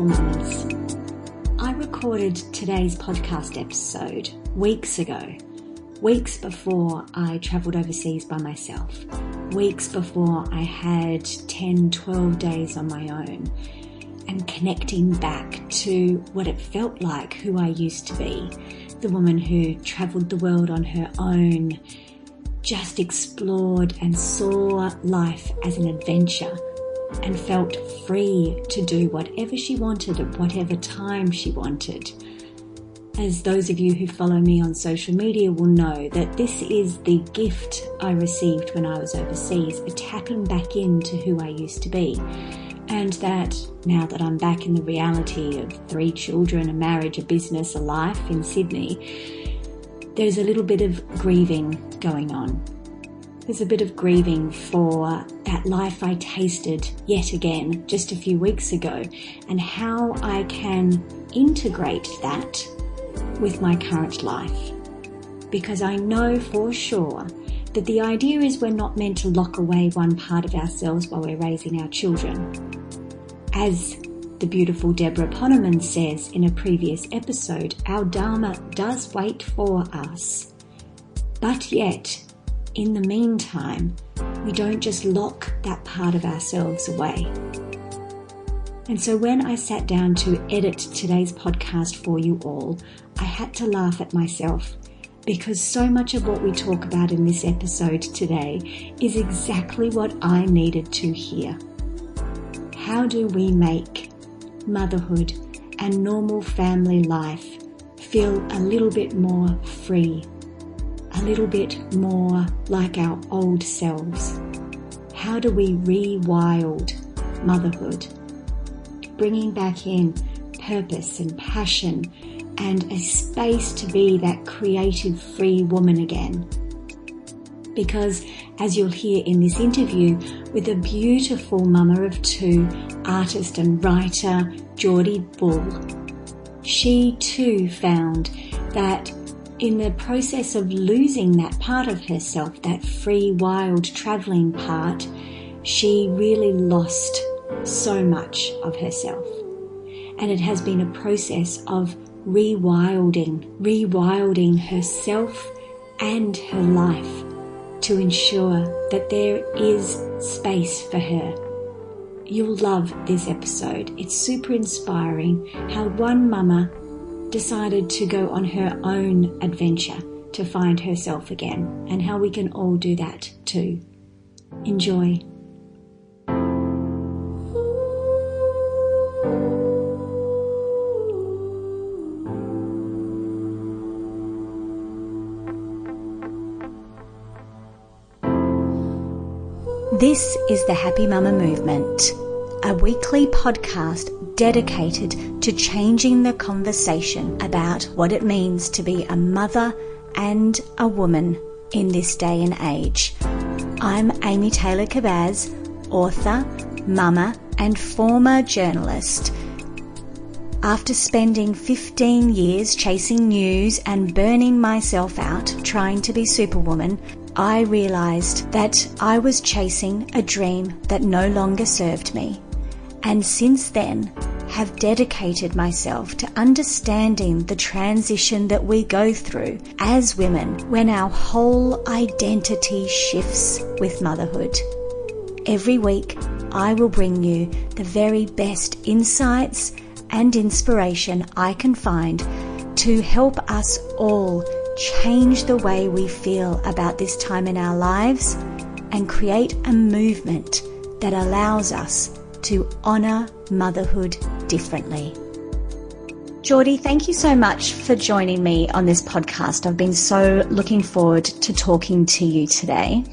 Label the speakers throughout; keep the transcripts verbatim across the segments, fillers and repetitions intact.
Speaker 1: beautiful mamas. I recorded today's podcast episode weeks ago, weeks before I travelled overseas by myself, weeks before I had ten, twelve days on my own, and connecting back to what it felt like, who I used to be, the woman who travelled the world on her own, just explored and saw life as an adventure and felt free to do whatever she wanted at whatever time she wanted. As those of you who follow me on social media will know, that this is the gift I received when I was overseas, a tapping back into who I used to be. And that now that I'm back in the reality of three children, a marriage, a business, a life in Sydney, there's a little bit of grieving going on. There's a bit of grieving for that life I tasted yet again just a few weeks ago, and how I can integrate that with my current life. Because I know for sure that the idea is we're not meant to lock away one part of ourselves while we're raising our children. As the beautiful Deborah Poneman says in a previous episode, our Dharma does wait for us. But yet, in the meantime, we don't just lock that part of ourselves away. And so when I sat down to edit today's podcast for you all, I had to laugh at myself, because so much of what we talk about in this episode today is exactly what I needed to hear. How do we make motherhood and normal family life feel a little bit more free, a little bit more like our old selves? How do we rewild motherhood, bringing back in purpose and passion and a space to be that creative, free woman again? Because as you'll hear in this interview with a beautiful mama of two, artist and writer Geordie Bull, she too found that in the process of losing that part of herself, that free, wild, travelling part, she really lost so much of herself. And it has been a process of rewilding, rewilding herself and her life to ensure that there is space for her. You'll love this episode. It's super inspiring how one mama decided to go on her own adventure to find herself again, and how we can all do that too. Enjoy. This is the Happy Mama Movement, a weekly podcast dedicated to changing the conversation about what it means to be a mother and a woman in this day and age. I'm Amy Taylor Kabbaz, author, mama, and former journalist. After spending fifteen years chasing news and burning myself out trying to be Superwoman, I realised that I was chasing a dream that no longer served me, and since then have dedicated myself to understanding the transition that we go through as women when our whole identity shifts with motherhood. Every week, I will bring you the very best insights and inspiration I can find to help us all change the way we feel about this time in our lives and create a movement that allows us to honour motherhood differently. Geordie, thank you so much for joining me on this podcast. I've been so looking forward to talking to you today.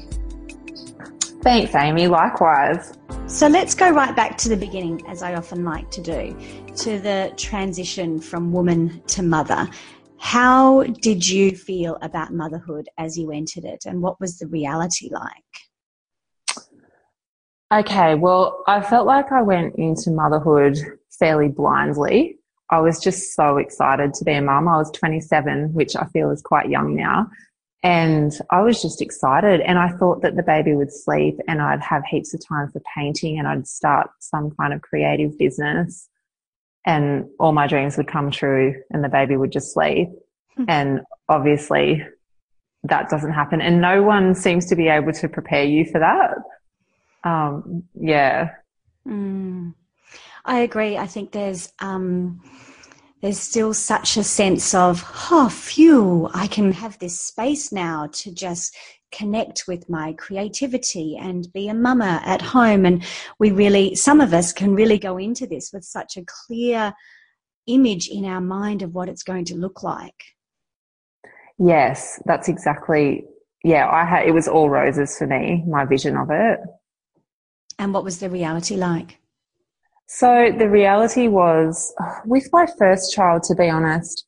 Speaker 2: Thanks, Amy. Likewise.
Speaker 1: So let's go right back to the beginning, as I often like to do, to the transition from woman to mother. How did you feel about motherhood as you entered it, and what was the reality like?
Speaker 2: Okay, well, I felt like I went into motherhood fairly blindly. I was just so excited to be a mum. I was twenty-seven, which I feel is quite young now. And I was just excited, and I thought that the baby would sleep and I'd have heaps of time for painting and I'd start some kind of creative business. and all my dreams would come true and the baby would just sleep. And obviously that doesn't happen, and no one seems to be able to prepare you for that. Um, yeah.
Speaker 1: Mm. I agree. I think there's um, there's still such a sense of, oh, phew, I can have this space now to just connect with my creativity and be a mama at home. And we really, some of us can really go into this with such a clear image in our mind of what it's going to look like.
Speaker 2: Yes, that's exactly, yeah, I had, it was all roses for me, my vision of it.
Speaker 1: And what was the reality like?
Speaker 2: So the reality was, with my first child, to be honest,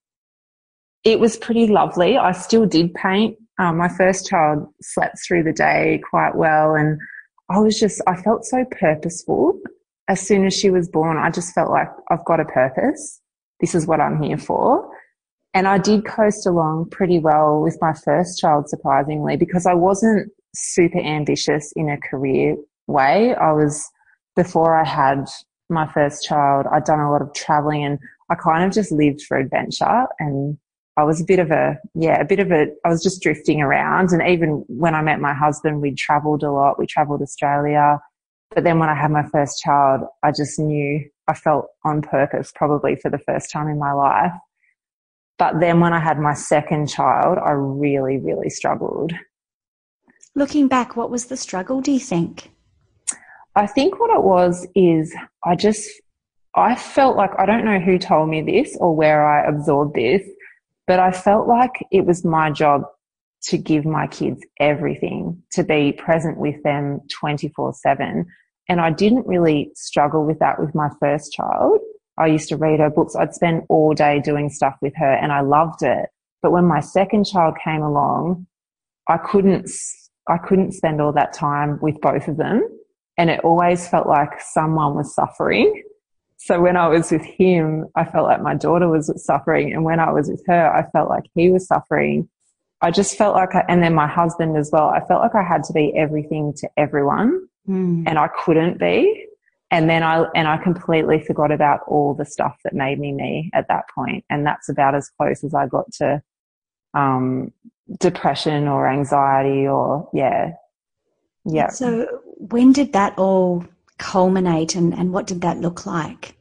Speaker 2: it was pretty lovely. I still did paint. Um, my first child slept through the day quite well, and I was just, I felt so purposeful. As soon as she was born, I just felt like I've got a purpose. This is what I'm here for. And I did coast along pretty well with my first child, surprisingly, because I wasn't super ambitious in a career way. I was, before I had my first child, I'd done a lot of traveling, and I kind of just lived for adventure. And I was a bit of a, yeah, a bit of a, I was just drifting around. And even when I met my husband, we'd traveled a lot. We traveled Australia. But then when I had my first child, I just knew I felt on purpose, probably for the first time in my life. But then when I had my second child, I really, really struggled.
Speaker 1: Looking back, what was the struggle, do you think?
Speaker 2: I think what it was is I just, I felt like, I don't know who told me this or where I absorbed this, but I felt like it was my job to give my kids everything, to be present with them twenty-four seven. And I didn't really struggle with that with my first child. I used to read her books. I'd spend all day doing stuff with her and I loved it. But when my second child came along, I couldn't, I couldn't spend all that time with both of them. And it always felt like someone was suffering. So when I was with him, I felt like my daughter was suffering. And when I was with her, I felt like he was suffering. I just felt like, I, and then my husband as well, I felt like I had to be everything to everyone mm. and I couldn't be. And then I, and I completely forgot about all the stuff that made me me at that point. And that's about as close as I got to, um, depression or anxiety or, yeah. Yeah.
Speaker 1: So when did that all culminate and, and what did that look like?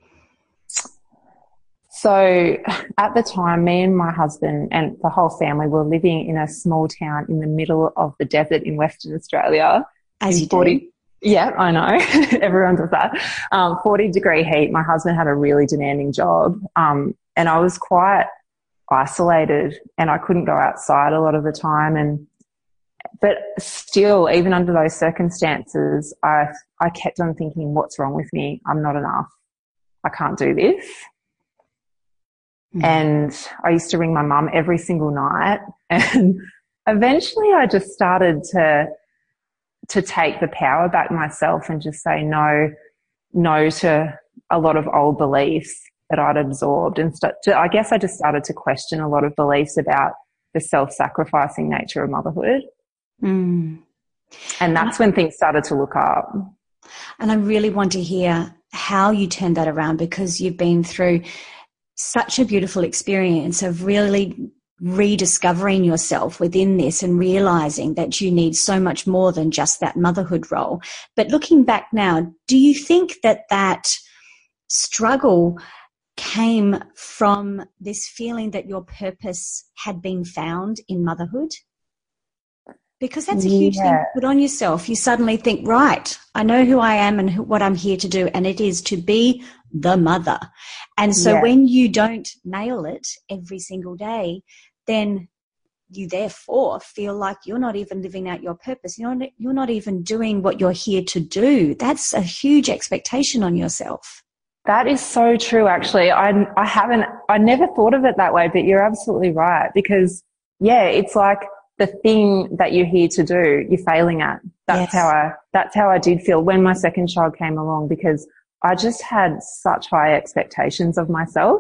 Speaker 2: So at the time, me and my husband and the whole family were living in a small town in the middle of the desert in Western Australia.
Speaker 1: As you
Speaker 2: forty
Speaker 1: do.
Speaker 2: Yeah, I know. Everyone does that. Um, forty degree heat. My husband had a really demanding job. Um, and I was quite isolated and I couldn't go outside a lot of the time. And, but still, even under those circumstances, I, I kept on thinking, what's wrong with me? I'm not enough. I can't do this. Mm. And I used to ring my mum every single night. And eventually I just started to, to take the power back myself and just say no, no to a lot of old beliefs that I'd absorbed. And st- to, I guess I just started to question a lot of beliefs about the self-sacrificing nature of motherhood.
Speaker 1: Mm.
Speaker 2: And that's when things started to look up.
Speaker 1: And I really want to hear how you turned that around, because you've been through such a beautiful experience of really rediscovering yourself within this and realizing that you need so much more than just that motherhood role. But looking back now, do you think that that struggle came from this feeling that your purpose had been found in motherhood? Because that's a huge
Speaker 2: yeah.
Speaker 1: thing to put on yourself. You suddenly think, right, I know who I am and who, what I'm here to do, and it is to be the mother. And so
Speaker 2: yeah.
Speaker 1: when you don't nail it every single day, then you therefore feel like you're not even living out your purpose. You're not, you're not even doing what you're here to do. That's a huge expectation on yourself.
Speaker 2: That is so true, actually. I, I haven't, I never thought of it that way, but you're absolutely right. Because, yeah, it's like the thing that you're here to do, you're failing at. That's
Speaker 1: yes.
Speaker 2: how I, that's how I did feel when my second child came along, because I just had such high expectations of myself.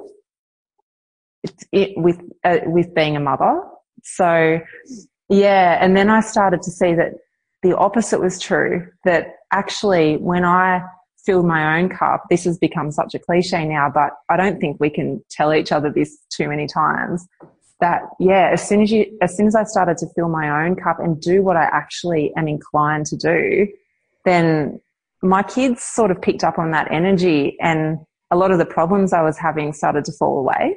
Speaker 2: It, it, with uh, with being a mother. So, yeah, and then I started to see that the opposite was true, that actually when I filled my own cup. This has become such a cliche now, but I don't think we can tell each other this too many times. That, yeah, as soon as you, as soon as I started to fill my own cup and do what I actually am inclined to do, then my kids sort of picked up on that energy, and a lot of the problems I was having started to fall away.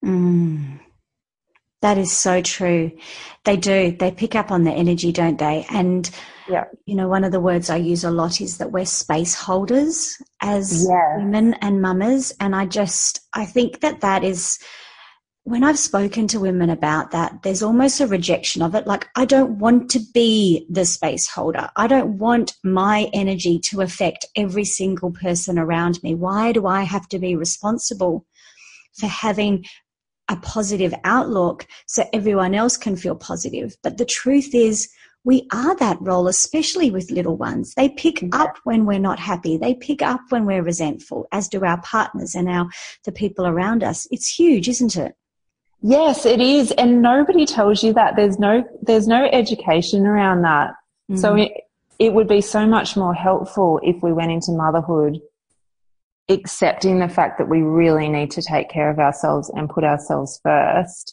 Speaker 1: Mm. That is so true. They do. They pick up on the energy, don't they? And,
Speaker 2: yeah.
Speaker 1: you know, one of the words I use a lot is that we're space holders as
Speaker 2: yeah.
Speaker 1: women and mamas. And I just, I think that that is, when I've spoken to women about that, there's almost a rejection of it. Like, I don't want to be the space holder. I don't want my energy to affect every single person around me. Why do I have to be responsible for having a positive outlook so everyone else can feel positive? But the truth is, we are that role, especially with little ones. They pick yeah. up when we're not happy. They pick up when we're resentful, as do our partners and our the people around us. It's huge, isn't it?
Speaker 2: Yes, it is. And nobody tells you that. There's no, there's no education around that. Mm. So it, it would be so much more helpful if we went into motherhood accepting the fact that we really need to take care of ourselves and put ourselves first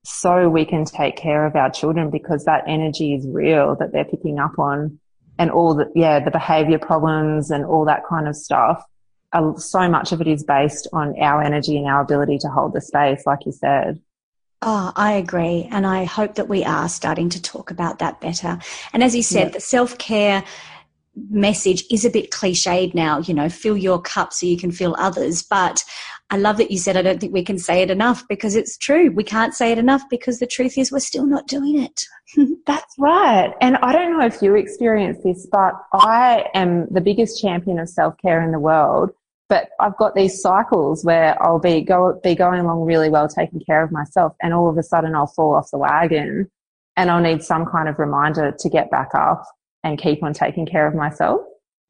Speaker 2: so we can take care of our children, because that energy is real that they're picking up on, and all the, yeah, the behavior problems and all that kind of stuff. Uh, so much of it is based on our energy and our ability to hold the space, like you said.
Speaker 1: Oh, I agree. And I hope that we are starting to talk about that better. And as you said, yeah. the self-care message is a bit cliched now, you know, fill your cup so you can fill others. But I love that you said, I don't think we can say it enough, because it's true. We can't say it enough, because the truth is we're still not doing it.
Speaker 2: That's right. And I don't know if you experience this, but I am the biggest champion of self-care in the world. But I've got these cycles where I'll be go be going along really well, taking care of myself, and all of a sudden I'll fall off the wagon, and I'll need some kind of reminder to get back up and keep on taking care of myself.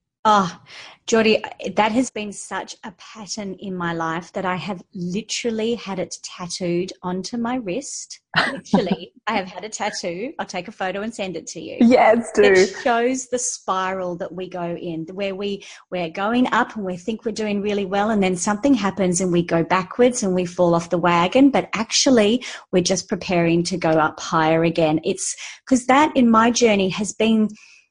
Speaker 1: Oh, Geordie, that has been such a pattern in my life that I have literally had it tattooed onto my wrist. Literally, I have had a tattoo. I'll take a photo and send it to you.
Speaker 2: Yes, do.
Speaker 1: It shows the spiral that we go in, where we, we're going up and we think we're doing really well, and then something happens and we go backwards and we fall off the wagon, but actually we're just preparing to go up higher again. It's because that in my journey has been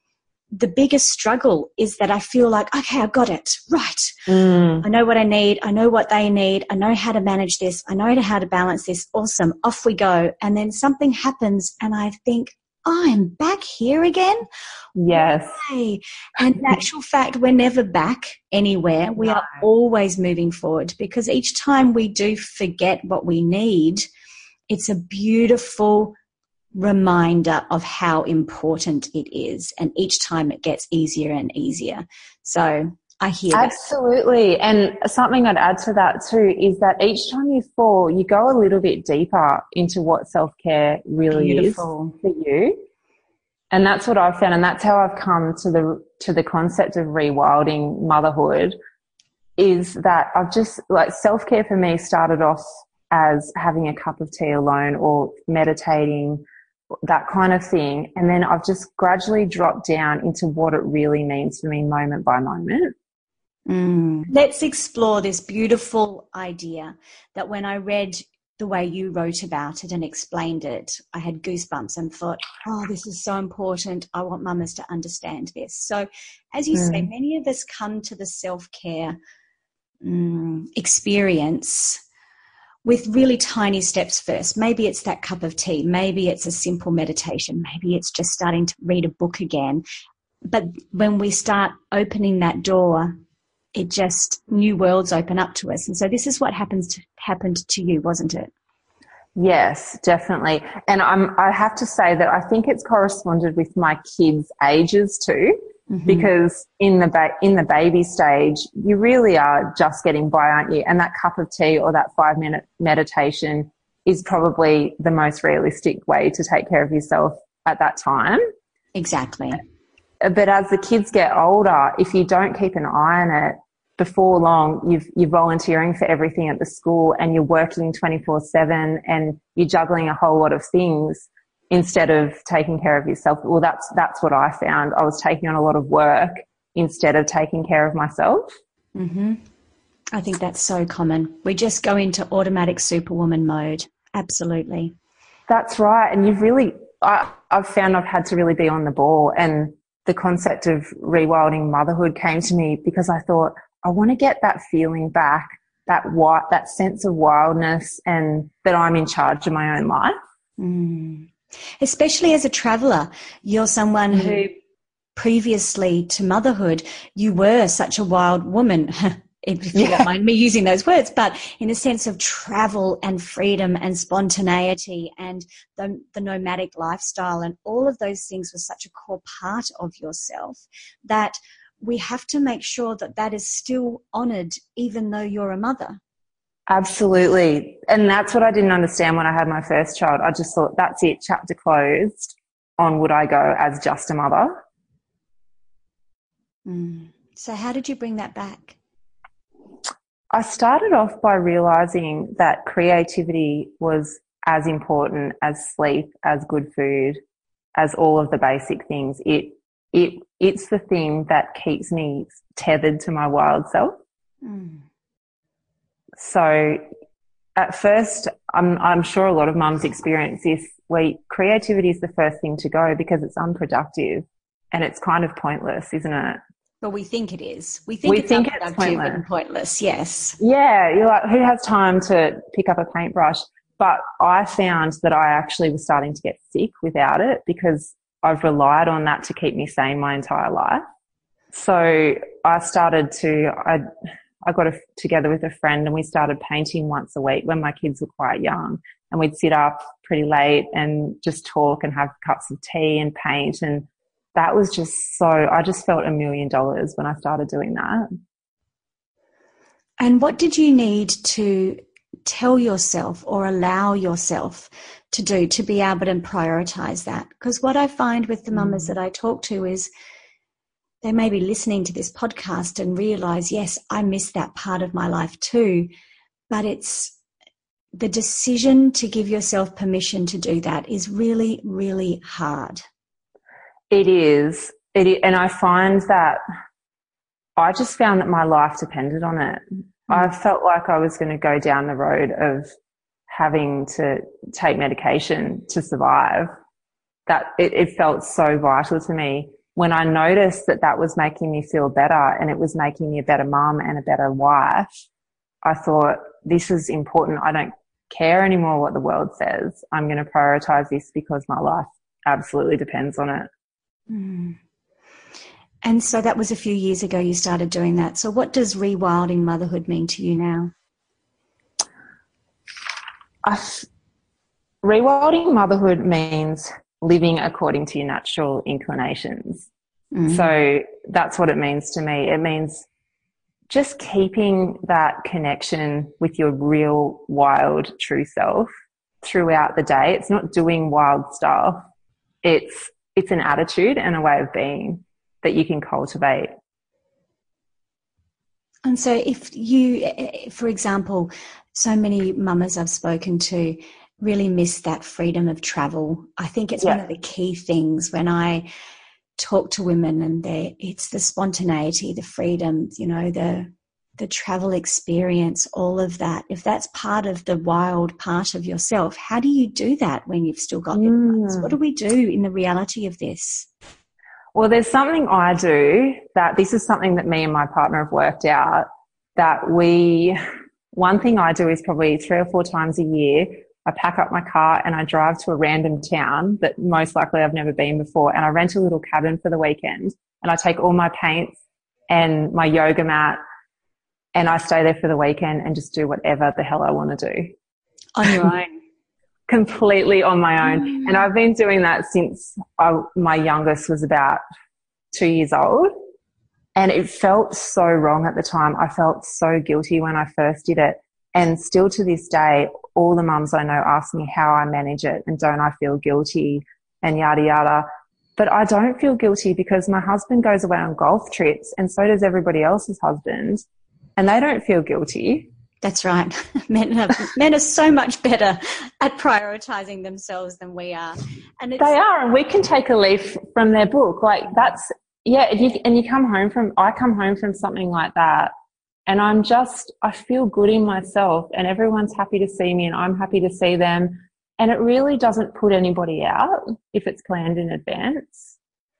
Speaker 1: the biggest struggle, is that I feel like, okay, I've got it right.
Speaker 2: Mm.
Speaker 1: I know what I need. I know what they need. I know how to manage this. I know how to balance this. Awesome. Off we go. And then something happens and I think, oh, I'm back here again.
Speaker 2: Yes.
Speaker 1: Why? And in actual fact, we're never back anywhere. We
Speaker 2: no.
Speaker 1: are always moving forward, because each time we do forget what we need, it's a beautiful reminder of how important it is, and each time it gets easier and easier. So I hear that.
Speaker 2: Absolutely. And something I'd add to that too is that each time you fall, you go a little bit deeper into what self-care really
Speaker 1: Beautiful.
Speaker 2: is for you. And that's what I've found, and that's how I've come to the to the concept of rewilding motherhood, is that I've just, like, self-care for me started off as having a cup of tea alone or meditating, that kind of thing. And then I've just gradually dropped down into what it really means for me moment by moment.
Speaker 1: Mm. Let's explore this beautiful idea that when I read the way you wrote about it and explained it, I had goosebumps and thought, oh, this is so important. I want mamas to understand this. So as you mm. say, many of us come to the self-care mm, experience with really tiny steps first. Maybe it's that cup of tea. Maybe it's a simple meditation. Maybe it's just starting to read a book again. But when we start opening that door, it just, new worlds open up to us. And so this is what happens to, happened to you, wasn't it?
Speaker 2: Yes, definitely. And I'm, I have to say that I think it's corresponded with my kids' ages too. Mm-hmm. Because in the ba- in the baby stage, you really are just getting by, aren't you? And that cup of tea or that five minute meditation is probably the most realistic way to take care of yourself at that time.
Speaker 1: Exactly.
Speaker 2: But as the kids get older, if you don't keep an eye on it, before long, you've, you're volunteering for everything at the school, and you're working twenty-four seven, and you're juggling a whole lot of things instead of taking care of yourself. Well, that's, that's what I found. I was taking on a lot of work instead of taking care of myself.
Speaker 1: Mm-hmm. I think that's so common. We just go into automatic superwoman mode. Absolutely.
Speaker 2: That's right. And you've really, I, I've found I've had to really be on the ball, and the concept of rewilding motherhood came to me because I thought, I want to get that feeling back, that wi- that sense of wildness, and that I'm in charge of my own life.
Speaker 1: Mm. Especially as a traveller, you're someone mm. who previously to motherhood, you were such a wild woman. If you yeah. don't mind me using those words, but in a sense of travel and freedom and spontaneity and the, the nomadic lifestyle, and all of those things were such a core part of yourself that we have to make sure that that is still honoured even though you're a mother.
Speaker 2: Absolutely. And that's what I didn't understand when I had my first child. I just thought, that's it, chapter closed. On would I go as just a mother?
Speaker 1: Mm. So how did you bring that back?
Speaker 2: I started off by realising that creativity was as important as sleep, as good food, as all of the basic things. It it it's the thing that keeps me tethered to my wild self. Mm. So at first, I'm I'm sure a lot of mums experience this, where creativity is the first thing to go because it's unproductive and it's kind of pointless, isn't it?
Speaker 1: But we think it is. We think
Speaker 2: we
Speaker 1: it's
Speaker 2: think
Speaker 1: unproductive
Speaker 2: it's pointless.
Speaker 1: and pointless, yes.
Speaker 2: Yeah, you're like, who has time to pick up a paintbrush? But I found that I actually was starting to get sick without it because I've relied on that to keep me sane my entire life. So I started to, I, I got a, together with a friend and we started painting once a week when my kids were quite young, and we'd sit up pretty late and just talk and have cups of tea and paint, and that was just so, I just felt a million dollars when I started doing that.
Speaker 1: And what did you need to tell yourself or allow yourself to do to be able to prioritise that? Because what I find with the mamas mm. that I talk to is they may be listening to this podcast and realise, yes, I miss that part of my life too, but it's the decision to give yourself permission to do that is really, really hard.
Speaker 2: It is. It is. And I find that I just found that my life depended on it. Mm. I felt like I was going to go down the road of having to take medication to survive. That it, it felt so vital to me. When I noticed that that was making me feel better and it was making me a better mum and a better wife, I thought, this is important. I don't care anymore what the world says. I'm going to prioritise this because my life absolutely depends on it.
Speaker 1: Mm. And so that was a few years ago you started doing that. So what does rewilding motherhood mean to you now?
Speaker 2: I've, rewilding motherhood means living according to your natural inclinations. Mm. So that's what it means to me. It means just keeping that connection with your real, wild, true self throughout the day. It's not doing wild stuff. It's It's an attitude and a way of being that you can cultivate.
Speaker 1: And so if you, for example, so many mamas I've spoken to really miss that freedom of travel. I think it's yeah. one of the key things when I talk to women, and they it's the spontaneity, the freedom, you know, the the travel experience, all of that. If that's part of the wild part of yourself, how do you do that when you've still got your plans?
Speaker 2: Mm.
Speaker 1: What do we do in the reality of this?
Speaker 2: Well, there's something I do that this is something that me and my partner have worked out, that we, one thing I do is probably three or four times a year, I pack up my car and I drive to a random town that most likely I've never been before, and I rent a little cabin for the weekend, and I take all my paints and my yoga mat, and I stay there for the weekend and just do whatever the hell I want to do.
Speaker 1: On your own?
Speaker 2: Completely on my own. Mm. And I've been doing that since I, my youngest was about two years old. And it felt so wrong at the time. I felt so guilty when I first did it. And still to this day, all the mums I know ask me how I manage it and don't I feel guilty and yada, yada. But I don't feel guilty because my husband goes away on golf trips, and so does everybody else's husband. And they don't feel guilty.
Speaker 1: That's right. Men are, men are so much better at prioritising themselves than we are. And it's,
Speaker 2: they are, and we can take a leaf from their book. Like, that's, Yeah, and you, and you come home from, I come home from something like that and I'm just, I feel good in myself and everyone's happy to see me and I'm happy to see them. And it really doesn't put anybody out if it's planned in advance.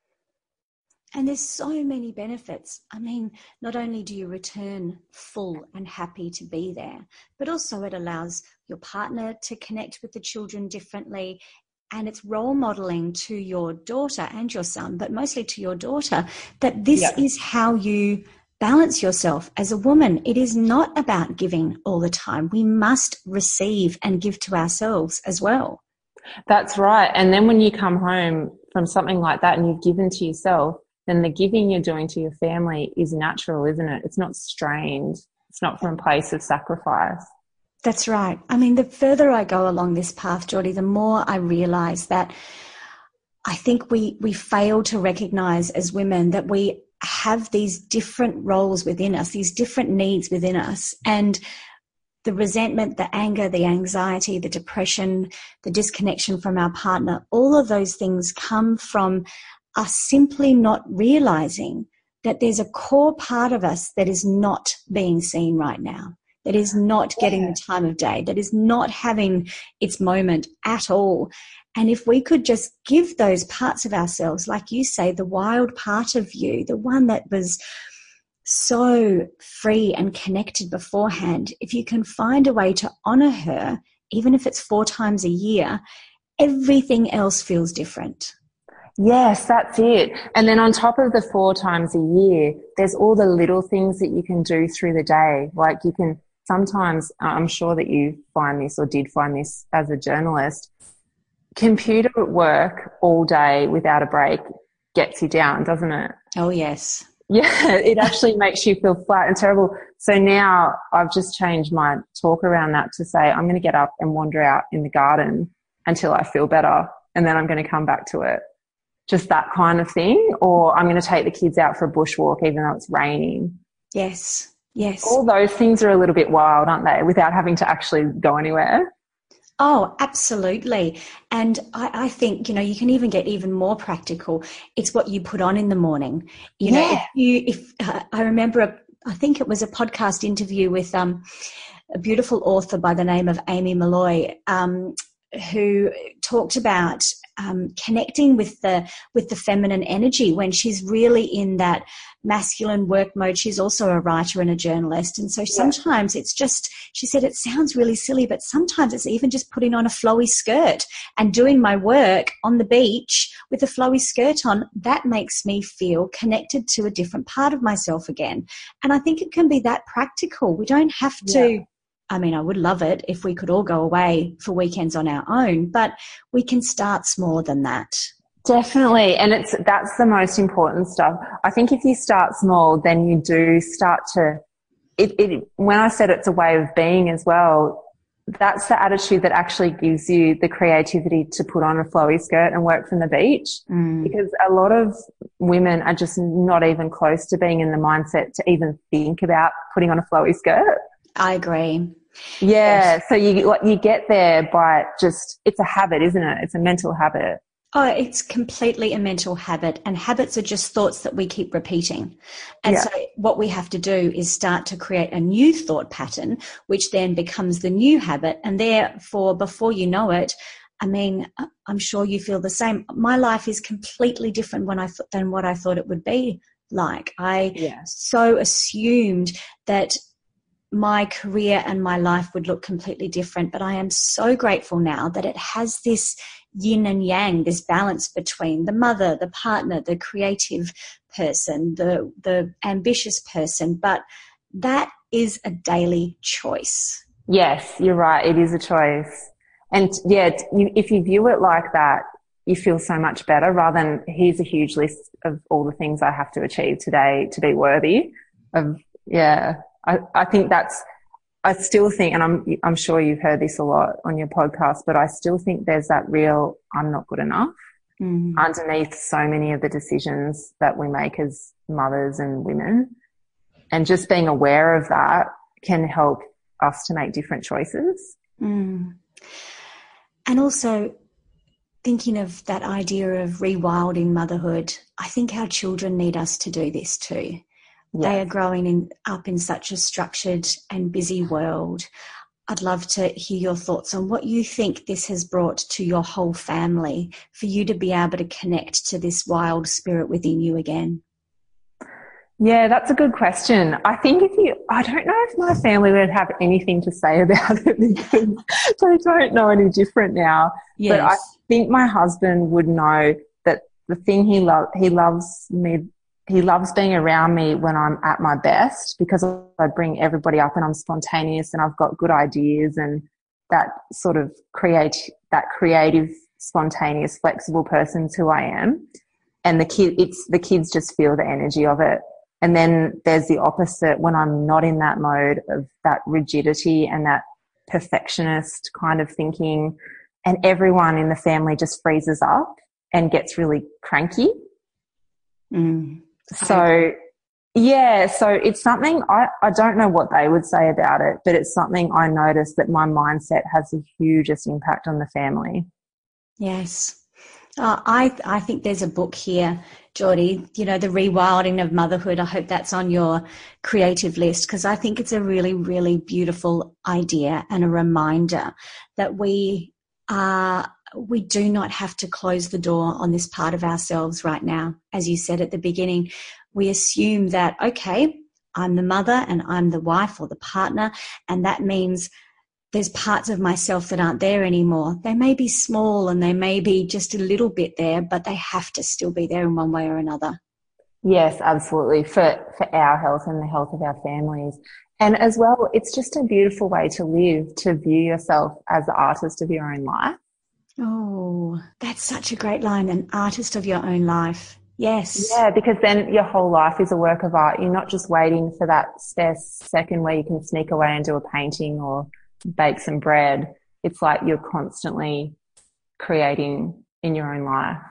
Speaker 1: And there's so many benefits. I mean, not only do you return full and happy to be there, but also it allows your partner to connect with the children differently. And it's role modeling to your daughter and your son, but mostly to your daughter, that this
Speaker 2: Yeah.
Speaker 1: is how you balance yourself as a woman. It is not about giving all the time. We must receive and give to ourselves as well.
Speaker 2: That's right. And then when you come home from something like that and you've given to yourself, then the giving you're doing to your family is natural, isn't it? It's not strained. It's not from a place of sacrifice.
Speaker 1: That's right. I mean, the further I go along this path, Geordie, the more I realise that I think we we fail to recognise as women that we have these different roles within us, these different needs within us. And the resentment, the anger, the anxiety, the depression, the disconnection from our partner, all of those things come from us simply not realising that there's a core part of us that is not being seen right now, that is not getting the time of day, that is not having its moment at all. And if we could just give those parts of ourselves, like you say, the wild part of you, the one that was so free and connected beforehand, if you can find a way to honour her, even if it's four times a year, everything else feels different.
Speaker 2: Yes, that's it. And then on top of the four times a year, there's all the little things that you can do through the day. Like you can sometimes, I'm sure that you find this or did find this as a journalist, computer at work all day without a break gets you down, doesn't it?
Speaker 1: Oh, yes.
Speaker 2: Yeah, it actually makes you feel flat and terrible. So now I've just changed my talk around that to say I'm going to get up and wander out in the garden until I feel better, and then I'm going to come back to it. Just that kind of thing. Or I'm going to take the kids out for a bushwalk even though it's raining.
Speaker 1: Yes, yes.
Speaker 2: All those things are a little bit wild, aren't they, without having to actually go anywhere?
Speaker 1: Oh, absolutely. And I, I think, you know, you can even get even more practical. It's what you put on in the morning. You
Speaker 2: Yeah.
Speaker 1: know, if you, if uh, I remember, a, I think it was a podcast interview with um, a beautiful author by the name of Amy Malloy, um, who talked about um, connecting with the with the feminine energy when she's really in that masculine work mode. She's also a writer and a journalist, and so sometimes it's just, she said, it sounds really silly, but sometimes it's even just putting on a flowy skirt and doing my work on the beach with a flowy skirt on. That makes me feel connected to a different part of myself again. And I think it can be that practical. We don't have to yeah. I mean, I would love it if we could all go away for weekends on our own, but we can start smaller than that.
Speaker 2: Definitely. And it's, that's the most important stuff. I think if you start small, then you do start to, it, it, when I said it's a way of being as well, that's the attitude that actually gives you the creativity to put on a flowy skirt and work from the beach.
Speaker 1: Mm.
Speaker 2: Because a lot of women are just not even close to being in the mindset to even think about putting on a flowy skirt.
Speaker 1: I agree.
Speaker 2: Yeah.
Speaker 1: Yes.
Speaker 2: So you, you get there by just, it's a habit, isn't it? It's a mental habit.
Speaker 1: Oh, it's completely a mental habit, and habits are just thoughts that we keep repeating. And
Speaker 2: yeah.
Speaker 1: so what we have to do is start to create a new thought pattern, which then becomes the new habit. And therefore, before you know it, I mean, I'm sure you feel the same. My life is completely different when I th- than what I thought it would be like. I
Speaker 2: yeah.
Speaker 1: so assumed that my career and my life would look completely different, but I am so grateful now that it has this yin and yang, this balance between the mother, the partner, the creative person, the the ambitious person. But that is a daily choice.
Speaker 2: Yes, you're right. It is a choice. And yeah, you, if you view it like that, you feel so much better rather than here's a huge list of all the things I have to achieve today to be worthy of, yeah. I, I think that's, I still think, and I'm, I'm sure you've heard this a lot on your podcast, but I still think there's that real, I'm not good enough
Speaker 1: mm.
Speaker 2: underneath so many of the decisions that we make as mothers and women. And just being aware of that can help us to make different choices.
Speaker 1: Mm. And also, thinking of that idea of rewilding motherhood, I think our children need us to do this too. Yes. They are growing in, up in such a structured and busy world. I'd love to hear your thoughts on what you think this has brought to your whole family for you to be able to connect to this wild spirit within you again.
Speaker 2: Yeah, that's a good question. I think if you, I don't know if my family would have anything to say about it because they don't know any different now. Yes. But I think my husband would know that the thing he loves, he loves me, he loves being around me when I'm at my best because I bring everybody up and I'm spontaneous and I've got good ideas and that sort of create, that creative, spontaneous, flexible person's who I am. And the kid, it's, the kids just feel the energy of it. And then there's the opposite when I'm not in that mode of that rigidity and that perfectionist kind of thinking, and everyone in the family just freezes up and gets really cranky.
Speaker 1: Mm.
Speaker 2: So, yeah, so it's something I, I don't know what they would say about it, but it's something I notice that my mindset has the hugest impact on the family.
Speaker 1: Yes. Uh, I I think there's a book here, Geordie, you know, The Rewilding of Motherhood. I hope that's on your creative list because I think it's a really, really beautiful idea and a reminder that we are, we do not have to close the door on this part of ourselves right now. As you said at the beginning, we assume that, okay, I'm the mother and I'm the wife or the partner, and that means there's parts of myself that aren't there anymore. They may be small and they may be just a little bit there, but they have to still be there in one way or another.
Speaker 2: Yes, absolutely. For, for our health and the health of our families. And as well, it's just a beautiful way to live, to view yourself as the artist of your own life.
Speaker 1: Oh, that's such a great line, an artist of your own life. Yes.
Speaker 2: Yeah, because then your whole life is a work of art. You're not just waiting for that spare second where you can sneak away and do a painting or bake some bread. It's like you're constantly creating in your own life.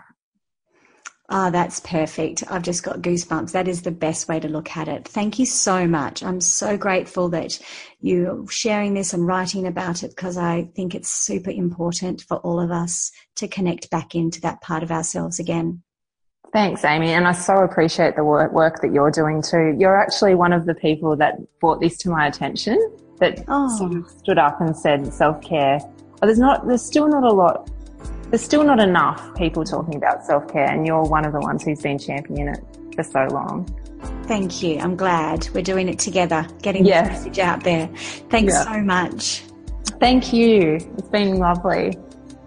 Speaker 1: Oh, that's perfect. I've just got goosebumps. That is the best way to look at it. Thank you so much. I'm so grateful that you're sharing this and writing about it because I think it's super important for all of us to connect back into that part of ourselves again.
Speaker 2: Thanks, Amy. And I so appreciate the work, work that you're doing too. You're actually one of the people that brought this to my attention, that oh. sort of stood up and said self-care. But there's not, there's still not a lot, there's still not enough people talking about self-care, and you're one of the ones who's been championing it for so long.
Speaker 1: Thank you. I'm glad we're doing it together, getting yes. this message out there. Thanks yeah. so much.
Speaker 2: Thank you. It's been lovely.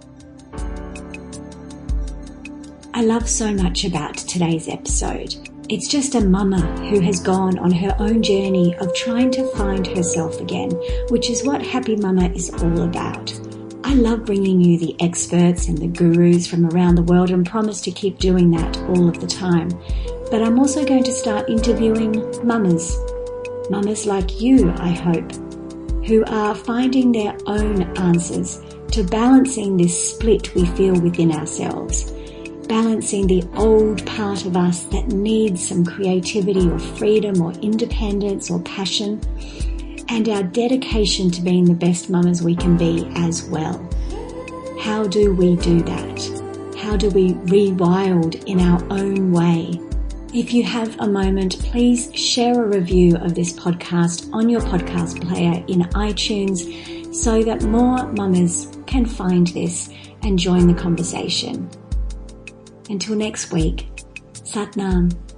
Speaker 1: I love so much about today's episode. It's just a mama who has gone on her own journey of trying to find herself again, which is what Happy Mama is all about. I love bringing you the experts and the gurus from around the world and promise to keep doing that all of the time. But I'm also going to start interviewing mamas, mamas like you, I hope, who are finding their own answers to balancing this split we feel within ourselves. Balancing the old part of us that needs some creativity or freedom or independence or passion, and our dedication to being the best mamas we can be as well. How do we do that? How do we rewild in our own way? If you have a moment, please share a review of this podcast on your podcast player in iTunes so that more mamas can find this and join the conversation. Until next week, Sat Nam.